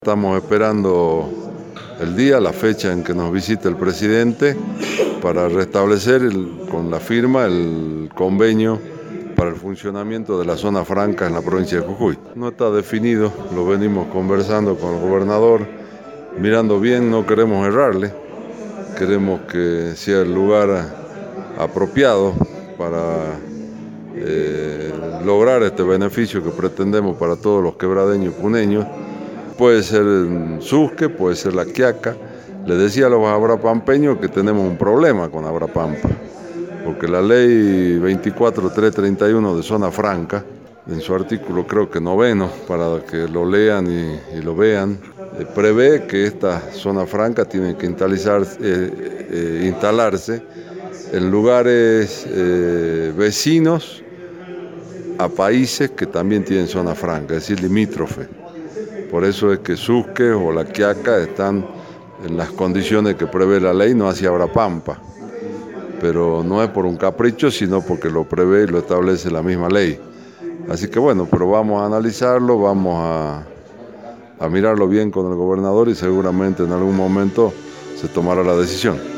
estamos esperando el día, la fecha en que nos visite el presidente para restablecer con la firma el convenio para el funcionamiento de la zona franca en la provincia de Jujuy. No está definido, lo venimos conversando con el gobernador, mirando bien, no queremos errarle, queremos que sea el lugar apropiado para lograr este beneficio que pretendemos para todos los quebradeños y puneños. Puede ser en Susque, puede ser La Quiaca. Le decía a los abrapampeños que tenemos un problema con Abrapampa, porque la ley 24331 de zona franca, en su artículo creo que 9, para que lo lean y lo vean, prevé que esta zona franca tiene que instalarse en lugares vecinos a países que también tienen zona franca, es decir, limítrofe. Por eso es que Susque o La Quiaca están en las condiciones que prevé la ley, no hacia Abrapampa. Pero no es por un capricho, sino porque lo prevé y lo establece la misma ley. Así que bueno, pero vamos a analizarlo, vamos a mirarlo bien con el gobernador y seguramente en algún momento se tomará la decisión.